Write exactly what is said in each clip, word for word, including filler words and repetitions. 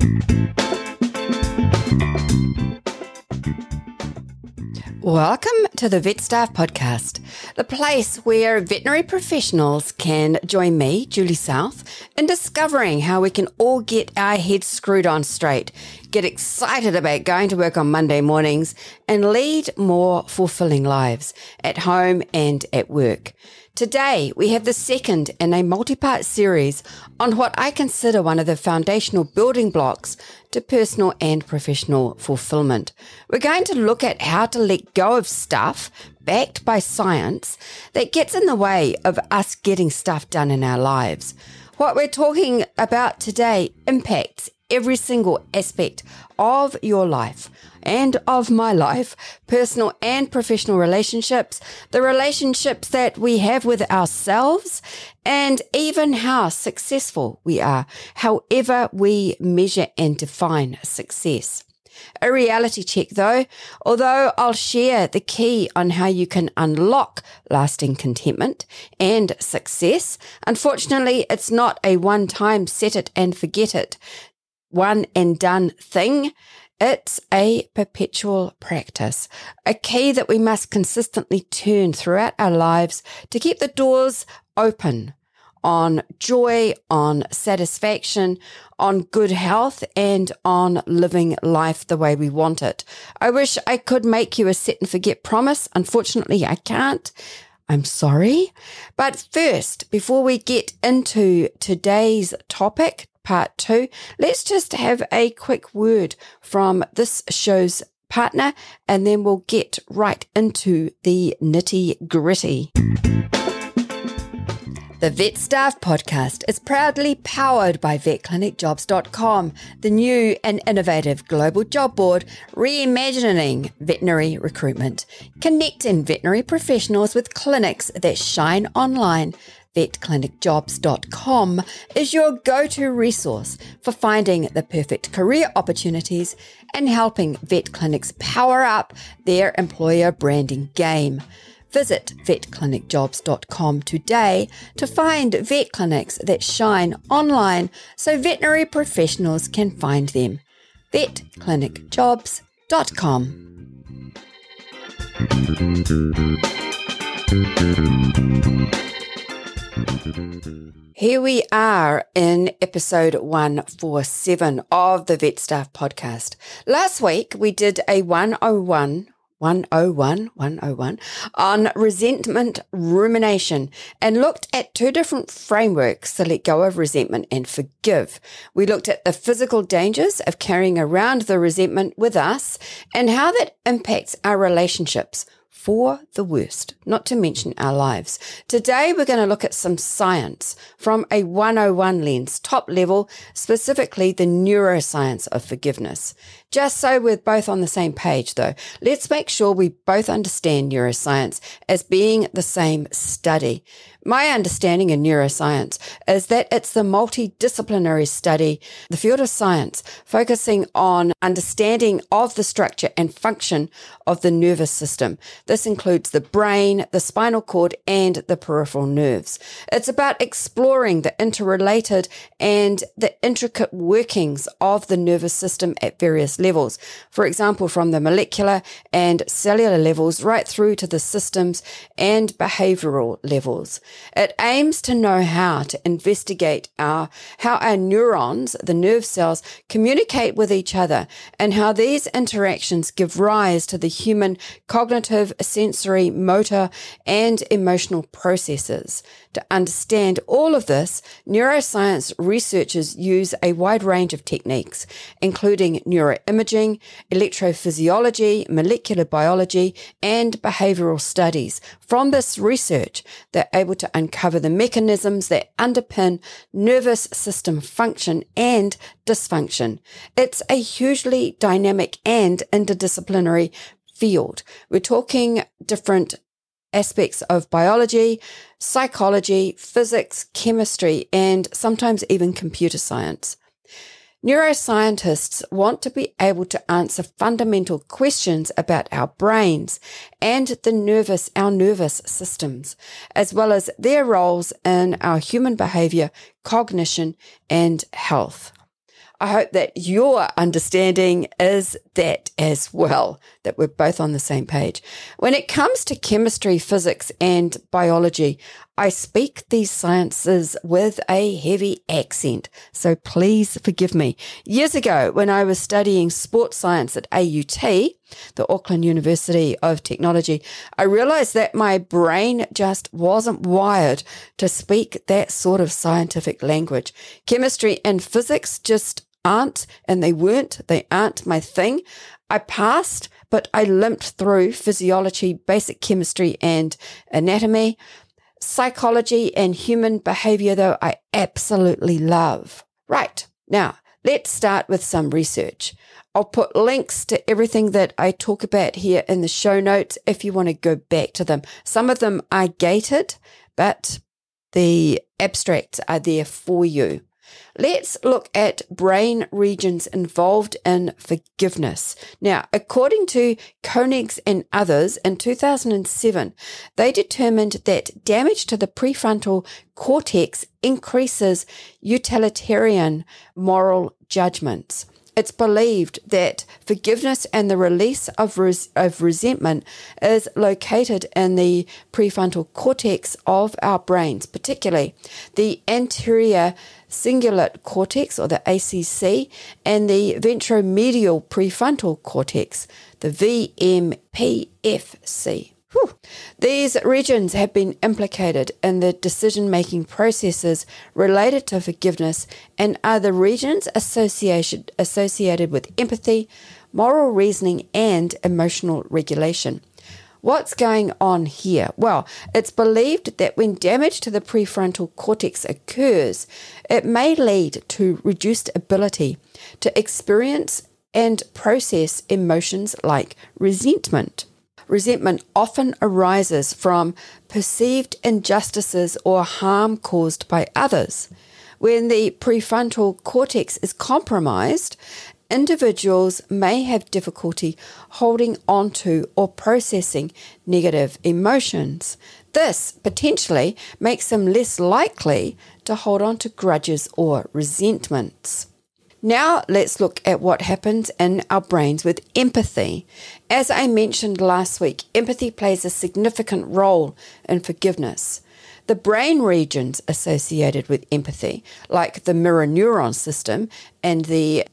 Welcome to the Vet Staff Podcast, the place where veterinary professionals can join me, Julie South, in discovering how we can all get our heads screwed on straight, get excited about going to work on Monday mornings, and lead more fulfilling lives at home and at work. Today, we have the second in a multi-part series on what I consider one of the foundational building blocks to personal and professional fulfillment. We're going to look at how to let go of stuff backed by science that gets in the way of us getting stuff done in our lives. What we're talking about today impacts every single aspect of your life and of my life, personal and professional relationships, the relationships that we have with ourselves, and even how successful we are, however we measure and define success. A reality check though, although I'll share the key on how you can unlock lasting contentment and success, unfortunately it's not a one-time set it and forget it, one and done thing. It's a perpetual practice, a key that we must consistently turn throughout our lives to keep the doors open on joy, on satisfaction, on good health, and on living life the way we want it. I wish I could make you a set and forget promise. Unfortunately, I can't. I'm sorry. But first, before we get into today's topic, part two, let's just have a quick word from this show's partner, and then we'll get right into the nitty-gritty. The Vet Staff Podcast is proudly powered by vet clinic jobs dot com, the new and innovative global job board reimagining veterinary recruitment, connecting veterinary professionals with clinics that shine online. vet clinic jobs dot com is your go-to resource for finding the perfect career opportunities and helping vet clinics power up their employer branding game. Visit vet clinic jobs dot com today to find vet clinics that shine online so veterinary professionals can find them. vet clinic jobs dot com. Here we are in episode one forty-seven of the Vet Staff Podcast. Last week we did a one oh one one oh one, one oh one on resentment rumination and looked at two different frameworks to let go of resentment and forgive. We looked at the physical dangers of carrying around the resentment with us and how that impacts our relationships for the worst, not to mention our lives. Today, we're going to look at some science from a one oh one lens, top level, specifically the neuroscience of forgiveness. Just so we're both on the same page, though, let's make sure we both understand neuroscience as being the same study. My understanding in neuroscience is that it's the multidisciplinary study, the field of science, focusing on understanding of the structure and function of the nervous system. This includes the brain, the spinal cord, and the peripheral nerves. It's about exploring the interrelated and the intricate workings of the nervous system at various levels. For example, from the molecular and cellular levels right through to the systems and behavioral levels. It aims to know how to investigate our, how our neurons, the nerve cells, communicate with each other and how these interactions give rise to the human cognitive, sensory, motor, and emotional processes. To understand all of this, neuroscience researchers use a wide range of techniques, including neuroimaging, electrophysiology, molecular biology, and behavioral studies. From this research, they're able to uncover the mechanisms that underpin nervous system function and dysfunction. It's a hugely dynamic and interdisciplinary field. We're talking different aspects of biology, psychology, physics, chemistry, and sometimes even computer science. Neuroscientists want to be able to answer fundamental questions about our brains and the nervous, our nervous systems, as well as their roles in our human behavior, cognition, and health. I hope that your understanding is that as well, that we're both on the same page. When it comes to chemistry, physics, and biology, I speak these sciences with a heavy accent, so please forgive me. Years ago, when I was studying sports science at A U T, the Auckland University of Technology, I realized that my brain just wasn't wired to speak that sort of scientific language. Chemistry and physics just aren't, and they weren't, they aren't my thing. I passed, but I limped through physiology, basic chemistry, and anatomy. Psychology and human behavior, though, I absolutely love. Right, now, let's start with some research. I'll put links to everything that I talk about here in the show notes if you want to go back to them. Some of them are gated, but the abstracts are there for you. Let's look at brain regions involved in forgiveness. Now, according to Koenigs and others, in two thousand seven, they determined that damage to the prefrontal cortex increases utilitarian moral judgments. It's believed that forgiveness and the release of, res- of resentment is located in the prefrontal cortex of our brains, particularly the anterior cingulate cortex, or the A C C, and the ventromedial prefrontal cortex, the V M P F C. Whew. These regions have been implicated in the decision-making processes related to forgiveness and are the regions associated, associated with empathy, moral reasoning, and emotional regulation. What's going on here? Well, it's believed that when damage to the prefrontal cortex occurs, it may lead to reduced ability to experience and process emotions like resentment. Resentment often arises from perceived injustices or harm caused by others. When the prefrontal cortex is compromised, individuals may have difficulty holding onto or processing negative emotions. This potentially makes them less likely to hold on to grudges or resentments. Now let's look at what happens in our brains with empathy. As I mentioned last week, empathy plays a significant role in forgiveness. The brain regions associated with empathy, like the mirror neuron system and the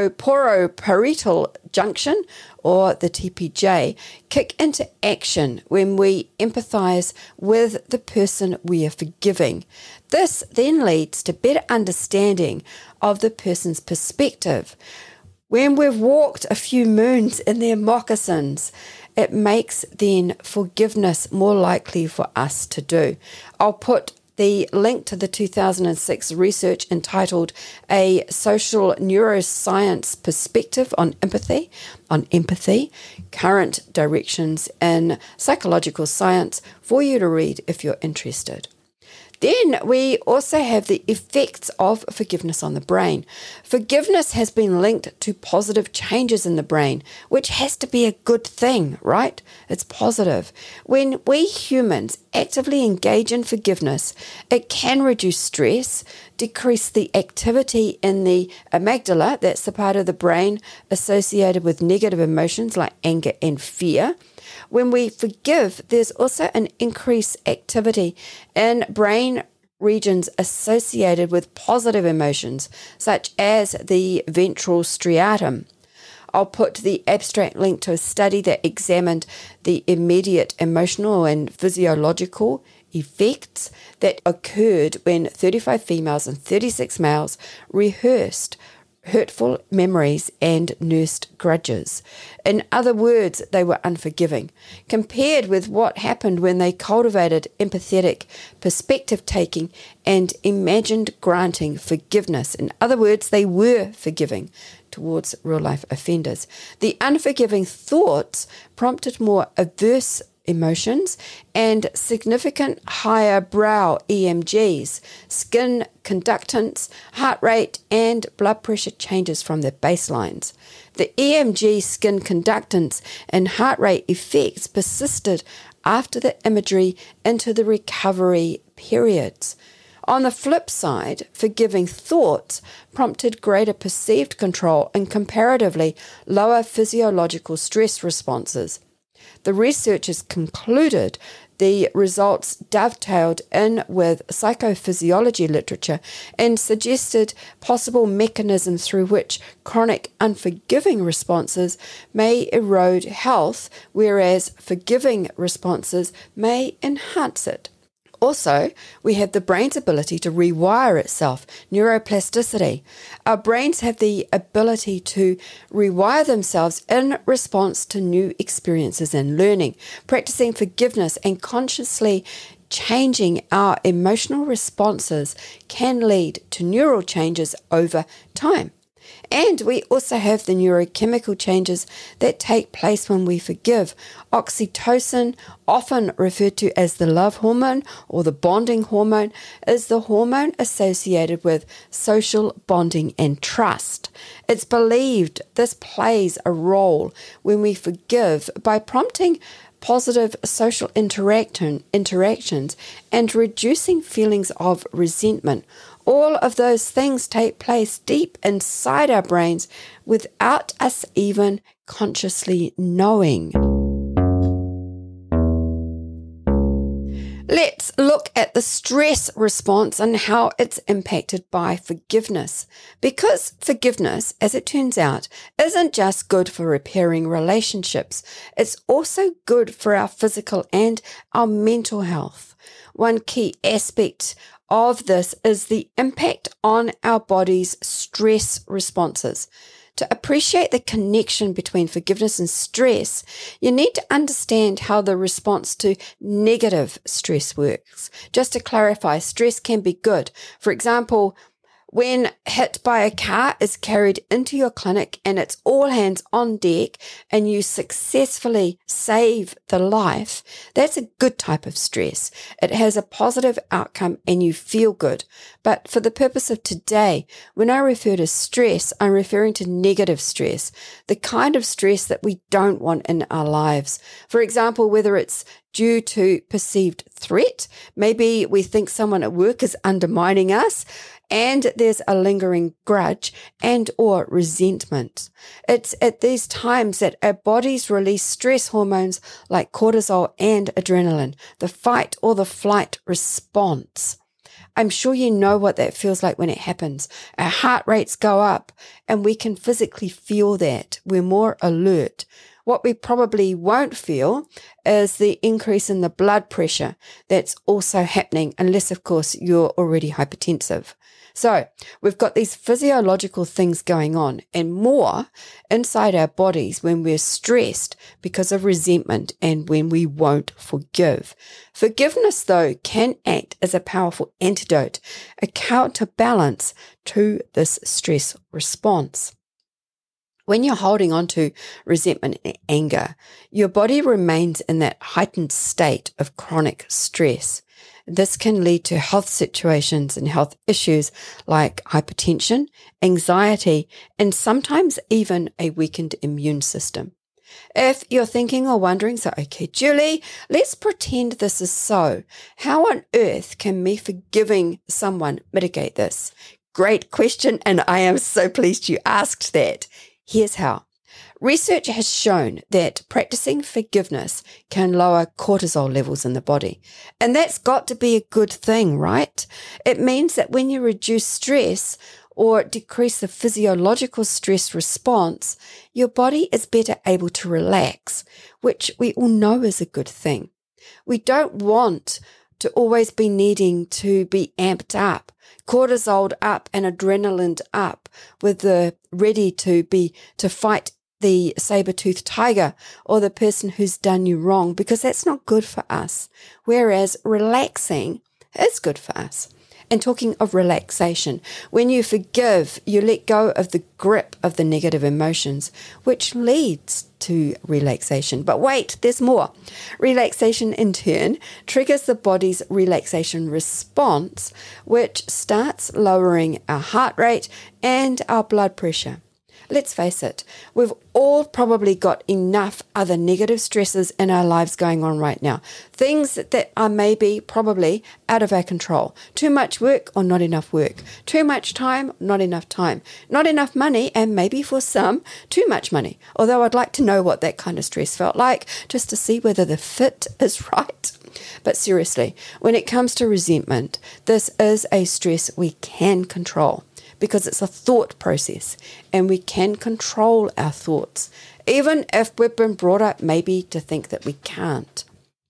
temporoparietal junction, or the T P J, kick into action when we empathize with the person we are forgiving. This then leads to better understanding of the person's perspective. When we've walked a few moons in their moccasins, it makes then forgiveness more likely for us to do. I'll put the link to the two thousand six research entitled A Social Neuroscience Perspective on Empathy, on Empathy, Current Directions in Psychological Science for you to read if you're interested. Then we also have the effects of forgiveness on the brain. Forgiveness has been linked to positive changes in the brain, which has to be a good thing, right? It's positive. When we humans actively engage in forgiveness, it can reduce stress, decrease the activity in the amygdala, that's the part of the brain associated with negative emotions like anger and fear. When we forgive, there's also an increased activity in brain regions associated with positive emotions, such as the ventral striatum. I'll put the abstract link to a study that examined the immediate emotional and physiological effects that occurred when thirty-five females and thirty-six males rehearsed hurtful memories and nursed grudges. In other words, they were unforgiving, compared with what happened when they cultivated empathetic perspective-taking and imagined granting forgiveness. In other words, they were forgiving towards real-life offenders. The unforgiving thoughts prompted more averse emotions and significant higher brow E M Gs, skin conductance, heart rate, and blood pressure changes from their baselines. The E M G, skin conductance, and heart rate effects persisted after the imagery into the recovery periods. On the flip side, forgiving thoughts prompted greater perceived control and comparatively lower physiological stress responses. The researchers concluded the results dovetailed in with psychophysiology literature and suggested possible mechanisms through which chronic unforgiving responses may erode health, whereas forgiving responses may enhance it. Also, we have the brain's ability to rewire itself, neuroplasticity. Our brains have the ability to rewire themselves in response to new experiences and learning. Practicing forgiveness and consciously changing our emotional responses can lead to neural changes over time. And we also have the neurochemical changes that take place when we forgive. Oxytocin, often referred to as the love hormone or the bonding hormone, is the hormone associated with social bonding and trust. It's believed this plays a role when we forgive by prompting positive social interaction, interactions and reducing feelings of resentment. All of those things take place deep inside our brains without us even consciously knowing. Let's look at the stress response and how it's impacted by forgiveness. Because forgiveness, as it turns out, isn't just good for repairing relationships, it's also good for our physical and our mental health. One key aspect of this is the impact on our body's stress responses. To appreciate the connection between forgiveness and stress, you need to understand how the response to negative stress works. Just to clarify, stress can be good. For example, when hit by a car is carried into your clinic and it's all hands on deck and you successfully save the life, that's a good type of stress. It has a positive outcome and you feel good. But for the purpose of today, when I refer to stress, I'm referring to negative stress, the kind of stress that we don't want in our lives. For example, whether it's due to perceived threat, maybe we think someone at work is undermining us, and there's a lingering grudge and or resentment. It's at these times that our bodies release stress hormones like cortisol and adrenaline, the fight or the flight response. I'm sure you know what that feels like when it happens. Our heart rates go up and we can physically feel that. We're more alert. What we probably won't feel is the increase in the blood pressure that's also happening, unless, of course, you're already hypertensive. So we've got these physiological things going on and more inside our bodies when we're stressed because of resentment and when we won't forgive. Forgiveness, though, can act as a powerful antidote, a counterbalance to this stress response. When you're holding on to resentment and anger, your body remains in that heightened state of chronic stress. This can lead to health situations and health issues like hypertension, anxiety, and sometimes even a weakened immune system. If you're thinking or wondering, so okay, Julie, let's pretend this is so. How on earth can me forgiving someone mitigate this? Great question, and I am so pleased you asked that. Here's how. Research has shown that practicing forgiveness can lower cortisol levels in the body. And that's got to be a good thing, right? It means that when you reduce stress or decrease the physiological stress response, your body is better able to relax, which we all know is a good thing. We don't want to always be needing to be amped up, cortisoled up and adrenaline up with the ready to be to fight the saber-toothed tiger or the person who's done you wrong, because that's not good for us. Whereas relaxing is good for us. And talking of relaxation, when you forgive, you let go of the grip of the negative emotions, which leads to relaxation. But wait, there's more. Relaxation in turn triggers the body's relaxation response, which starts lowering our heart rate and our blood pressure. Let's face it, we've all probably got enough other negative stresses in our lives going on right now. Things that are maybe probably out of our control. Too much work or not enough work. Too much time, not enough time. Not enough money, and maybe for some, too much money. Although I'd like to know what that kind of stress felt like, just to see whether the fit is right. But seriously, when it comes to resentment, this is a stress we can control, because it's a thought process and we can control our thoughts, even if we've been brought up maybe to think that we can't.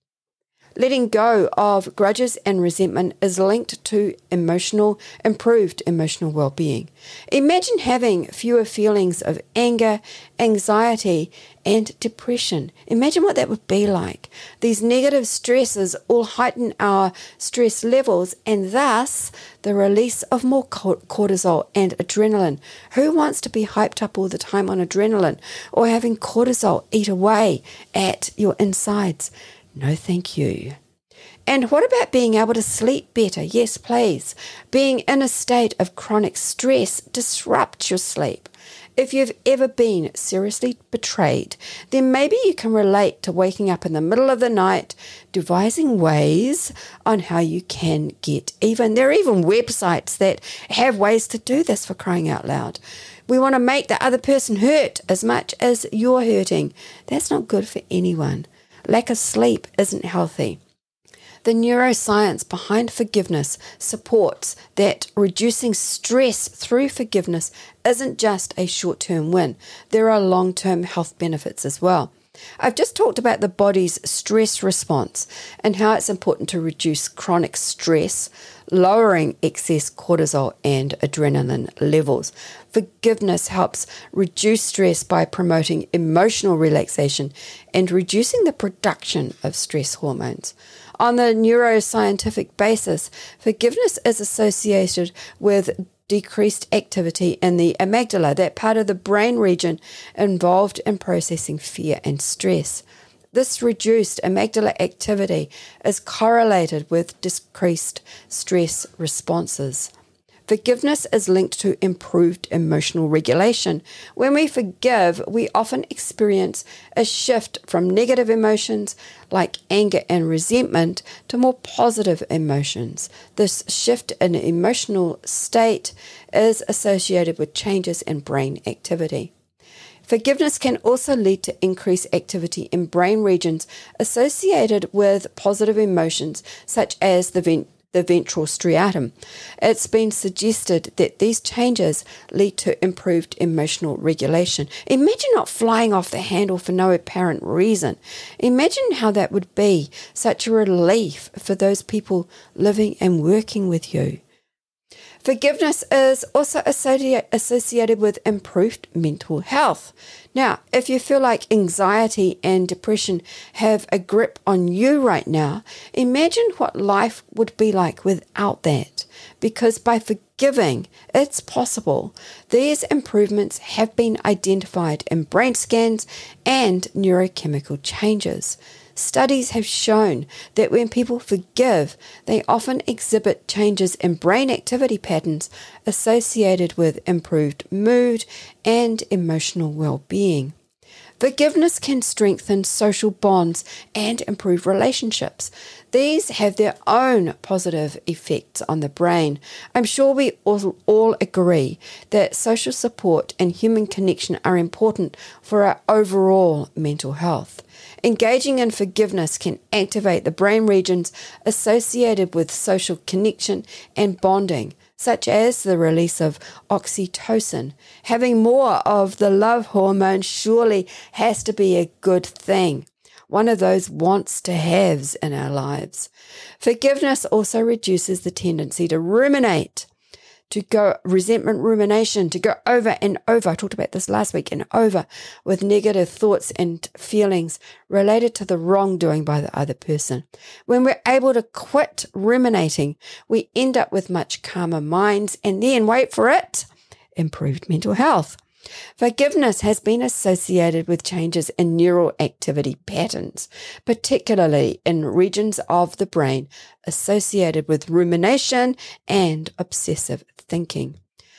Letting go of grudges and resentment is linked to emotional, improved emotional well-being. Imagine having fewer feelings of anger, anxiety, and depression. Imagine what that would be like. These negative stresses all heighten our stress levels and thus the release of more cortisol and adrenaline. Who wants to be hyped up all the time on adrenaline or having cortisol eat away at your insides? No, thank you. And what about being able to sleep better? Yes, please. Being in a state of chronic stress disrupts your sleep. If you've ever been seriously betrayed, then maybe you can relate to waking up in the middle of the night, devising ways on how you can get even. There are even websites that have ways to do this, for crying out loud. We want to make the other person hurt as much as you're hurting. That's not good for anyone. Lack of sleep isn't healthy. The neuroscience behind forgiveness supports that reducing stress through forgiveness isn't just a short-term win. There are long-term health benefits as well. I've just talked about the body's stress response and how it's important to reduce chronic stress, lowering excess cortisol and adrenaline levels. Forgiveness helps reduce stress by promoting emotional relaxation and reducing the production of stress hormones. On the neuroscientific basis, forgiveness is associated with decreased activity in the amygdala, that part of the brain region involved in processing fear and stress. This reduced amygdala activity is correlated with decreased stress responses. Forgiveness is linked to improved emotional regulation. When we forgive, we often experience a shift from negative emotions like anger and resentment to more positive emotions. This shift in emotional state is associated with changes in brain activity. Forgiveness can also lead to increased activity in brain regions associated with positive emotions, such as the vent- the ventral striatum. It's been suggested that these changes lead to improved emotional regulation. Imagine not flying off the handle for no apparent reason. Imagine how that would be, such a relief for those people living and working with you. Forgiveness is also associate, associated with improved mental health. Now, if you feel like anxiety and depression have a grip on you right now, imagine what life would be like without that. Because by forgiving, it's possible. These improvements have been identified in brain scans and neurochemical changes. Studies have shown that when people forgive, they often exhibit changes in brain activity patterns associated with improved mood and emotional well-being. Forgiveness can strengthen social bonds and improve relationships. These have their own positive effects on the brain. I'm sure we all, all agree that social support and human connection are important for our overall mental health. Engaging in forgiveness can activate the brain regions associated with social connection and bonding, such as the release of oxytocin. Having more of the love hormone surely has to be a good thing, one of those wants to haves in our lives. Forgiveness also reduces the tendency to ruminate, to go resentment rumination, to go over and over. I talked about this last week, and over with negative thoughts and feelings related to the wrongdoing by the other person. When we're able to quit ruminating, we end up with much calmer minds and then, wait for it, improved mental health. Forgiveness has been associated with changes in neural activity patterns, particularly in regions of the brain associated with rumination and obsessive thinking.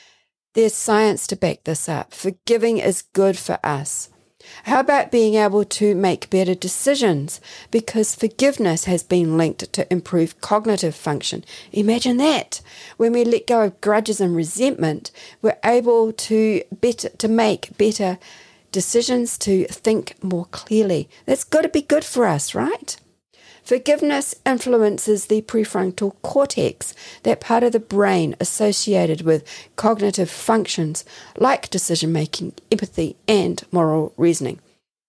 There's science to back this up. Forgiving is good for us. How about being able to make better decisions? Because forgiveness has been linked to improved cognitive function. Imagine that. When we let go of grudges and resentment, we're able to better to make better decisions, to think more clearly. That's got to be good for us, right? Forgiveness influences the prefrontal cortex, that part of the brain associated with cognitive functions like decision-making, empathy, and moral reasoning.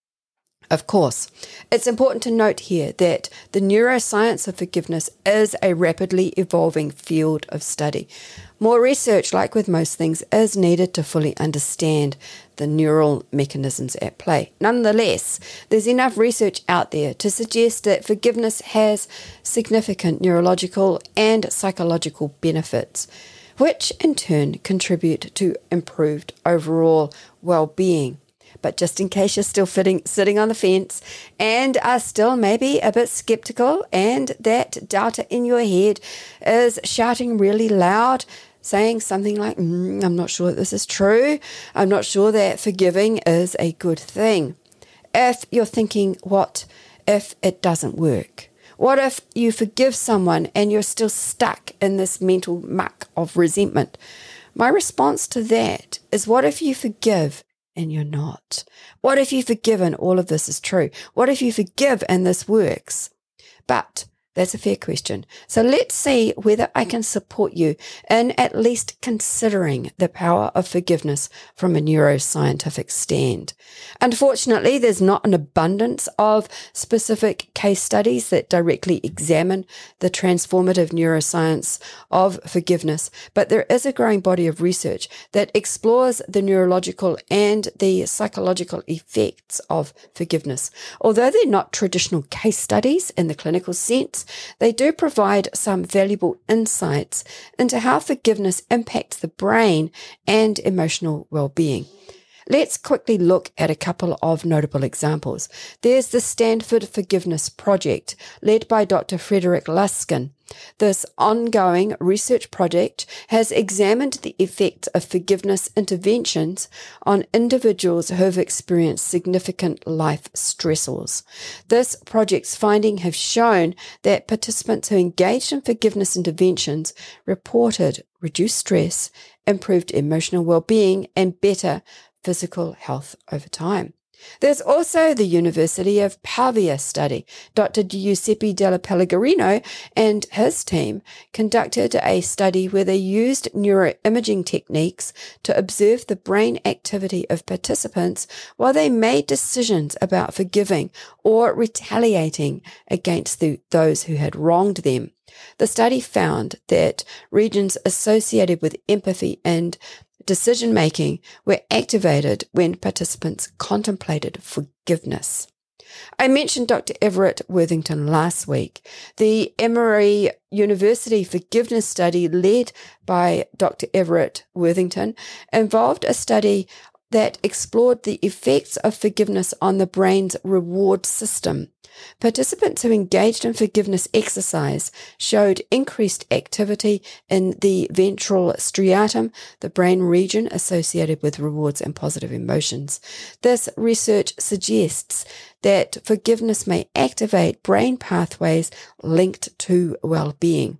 Of course, it's important to note here that the neuroscience of forgiveness is a rapidly evolving field of study. More research, like with most things, is needed to fully understand the neural mechanisms at play. Nonetheless, there's enough research out there to suggest that forgiveness has significant neurological and psychological benefits, which in turn contribute to improved overall well-being. But just in case you're still fitting, sitting on the fence and are still maybe a bit skeptical, and that doubter in your head is shouting really loud, saying something like, mm, I'm not sure that this is true. I'm not sure that forgiving is a good thing. If you're thinking, what if it doesn't work? What if you forgive someone and you're still stuck in this mental muck of resentment? My response to that is, what if you forgive and you're not? What if you forgive and all of this is true? What if you forgive and this works? But that's a fair question. So let's see whether I can support you in at least considering the power of forgiveness from a neuroscientific stand. Unfortunately, there's not an abundance of specific case studies that directly examine the transformative neuroscience of forgiveness, but there is a growing body of research that explores the neurological and the psychological effects of forgiveness. Although they're not traditional case studies in the clinical sense, they do provide some valuable insights into how forgiveness impacts the brain and emotional well-being. Let's quickly look at a couple of notable examples. There's the Stanford Forgiveness Project, led by Doctor Frederick Luskin. This ongoing research project has examined the effects of forgiveness interventions on individuals who have experienced significant life stressors. This project's findings have shown that participants who engaged in forgiveness interventions reported reduced stress, improved emotional well-being, and better physical health over time. There's also the University of Pavia study. Doctor Giuseppe Della Pellegrino and his team conducted a study where they used neuroimaging techniques to observe the brain activity of participants while they made decisions about forgiving or retaliating against the, those who had wronged them. The study found that regions associated with empathy and decision-making were activated when participants contemplated forgiveness. I mentioned Doctor Everett Worthington last week. The Emory University Forgiveness Study, led by Doctor Everett Worthington, involved a study that explored the effects of forgiveness on the brain's reward system. Participants who engaged in forgiveness exercise showed increased activity in the ventral striatum, the brain region associated with rewards and positive emotions. This research suggests that forgiveness may activate brain pathways linked to well-being.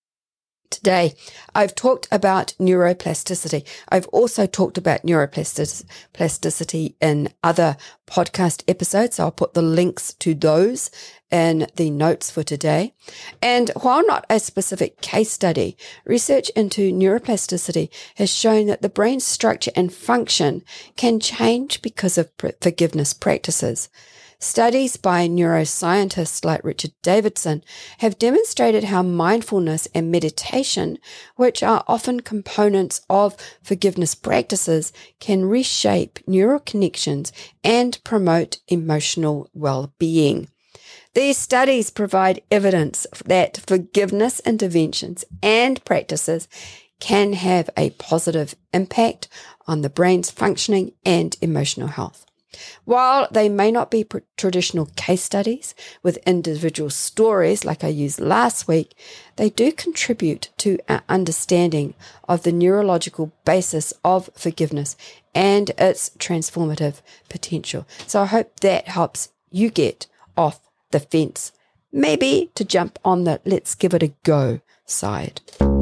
Today, I've talked about neuroplasticity. I've also talked about neuroplasticity in other podcast episodes. So I'll put the links to those in the notes for today. And while not a specific case study, research into neuroplasticity has shown that the brain's structure and function can change because of forgiveness practices. Studies by neuroscientists like Richard Davidson have demonstrated how mindfulness and meditation, which are often components of forgiveness practices, can reshape neural connections and promote emotional well-being. These studies provide evidence that forgiveness interventions and practices can have a positive impact on the brain's functioning and emotional health. While they may not be pr- traditional case studies with individual stories like I used last week, they do contribute to our understanding of the neurological basis of forgiveness and its transformative potential. So I hope that helps you get off the fence, maybe to jump on the let's give it a go side.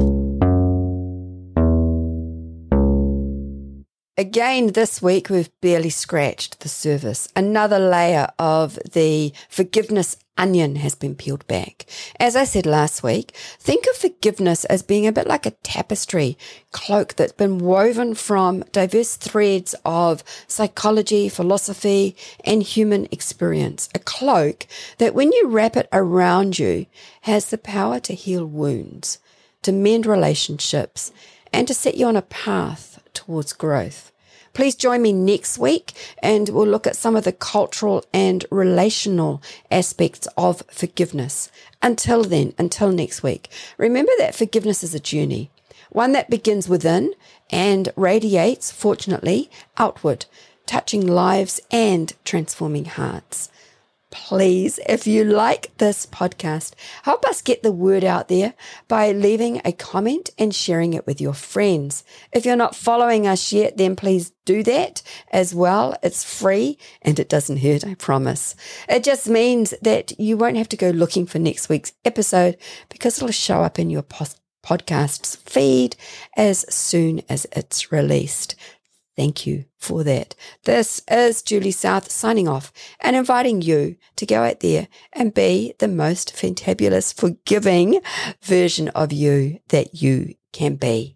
Again, this week, we've barely scratched the surface. Another layer of the forgiveness onion has been peeled back. As I said last week, think of forgiveness as being a bit like a tapestry cloak that's been woven from diverse threads of psychology, philosophy, and human experience. A cloak that when you wrap it around you has the power to heal wounds, to mend relationships, and to set you on a path towards growth. Please join me next week and we'll look at some of the cultural and relational aspects of forgiveness. Until then, until next week, remember that forgiveness is a journey, one that begins within and radiates, fortunately, outward, touching lives and transforming hearts. Please, if you like this podcast, help us get the word out there by leaving a comment and sharing it with your friends. If you're not following us yet, then please do that as well. It's free and it doesn't hurt, I promise. It just means that you won't have to go looking for next week's episode because it'll show up in your post- podcast's feed as soon as it's released. Thank you for that. This is Julie South signing off and inviting you to go out there and be the most fantabulous, forgiving version of you that you can be.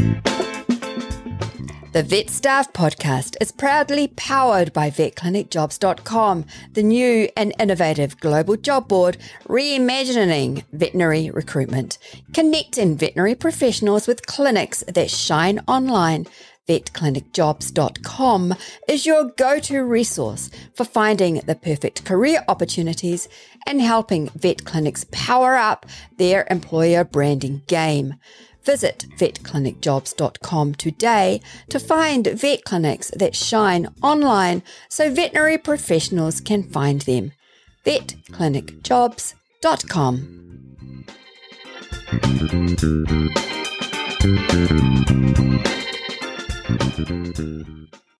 The Vet Staff Podcast is proudly powered by vet clinic jobs dot com, the new and innovative global job board reimagining veterinary recruitment, connecting veterinary professionals with clinics that shine online. vet clinic jobs dot com is your go-to resource for finding the perfect career opportunities and helping vet clinics power up their employer branding game. Visit vet clinic jobs dot com today to find vet clinics that shine online so veterinary professionals can find them. vet clinic jobs dot com. Thank you.